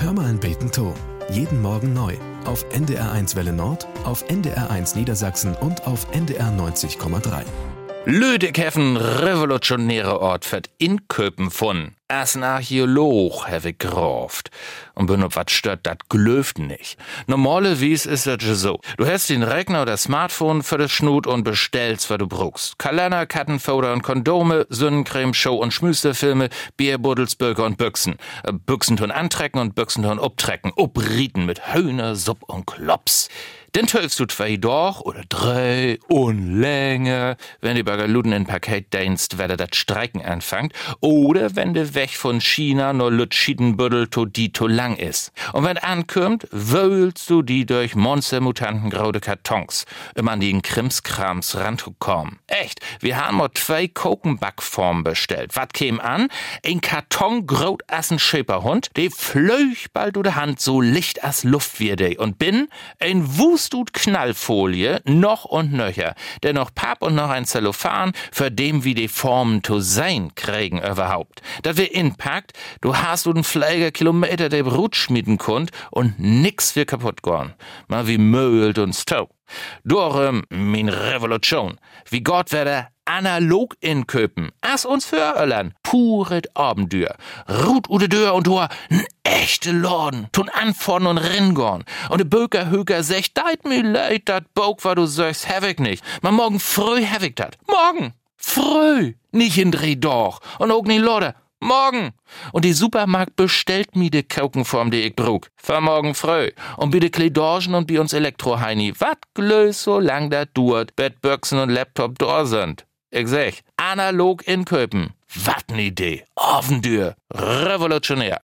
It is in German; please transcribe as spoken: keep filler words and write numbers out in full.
Hör mal ein Beten to. Jeden Morgen neu. Auf N D R eins Welle Nord, auf N D R eins Niedersachsen und auf N D R neunzig Komma drei. Lüdeck heffen revolutionäre Ort fährt in Köpen von. As ein Archäolog habe ich geroft. Und bin ob wat stört, dat glöft nicht. Normalerweise ist das so. Du hast den Rechner oder Smartphone für das Schnut und bestellst, was du brauchst. Kalender, Kattenfoder und Kondome, Sonnencreme, Show- und Schmüsterfilme, Bierbuddels, Burger und Büchsen. Äh, Büchsen tun antrecken und Büchsen tun obtrecken. Obrieten mit Hühner, Supp und Klops. Dann töfst du zwei doch oder drei und länger, wenn die Bagaluden in Paket dienst, werde das Streiken anfängt, oder wenn der Weg von China nur Lütschiedenbüttel to die to lang ist. Und wenn ankommt, wühlst du die durch monstermutanten graude Kartons, immer an den Krimskrams ranzukommen. Echt, wir haben nur zwei Kokenbackformen bestellt. Was käm an? Ein Karton graut as ein Schäperhund, der flöch bald du de Hand so licht as Luft wie de und bin ein Wust tut Knallfolie, noch und nöcher. Dennoch Papp und noch ein Zellophan, für dem wie die Formen zu sein kriegen überhaupt. Dat wir inpackt, du hast du den Pfleger Kilometer der Brut schmieden konnt und nix wir kaputt gorn. Mal wie Möld und Stow. Dorem, min Revolution. Wie Gott werde analog inköpen. As uns für Öllern. Puret Abendür. Ruht ude Dör und Dor. N echte Lorden. Tun anfordern und ringorn. Und de Böker Höker sech, deit mir leid, dat Bog, wa du sagst, hab ich nicht. Ma morgen früh hab ich dat. Morgen. Früh. Nicht in Dreh doch. Und auch nicht Lorde. Morgen. Und die Supermarkt bestellt mi de Kokenform, die ich brug. Für morgen früh. Und bi de Kledorgen und bi uns Elektroheini. Wat glös so lang dat duert, Bettbüchsen und Laptop da sind. Ich sag, analog inköpen. Wat ne Idee. Offendür. Revolutionär.